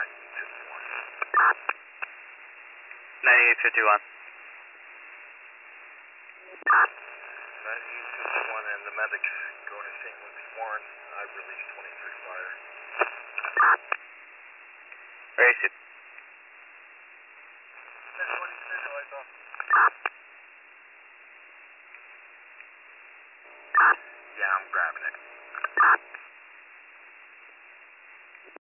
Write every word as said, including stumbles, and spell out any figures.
ninety-eight fifty-one. ninety-eight fifty-one and the medics going to Saint Luke's Warren. I released twenty-three fire. Race it. Yeah, I'm grabbing it.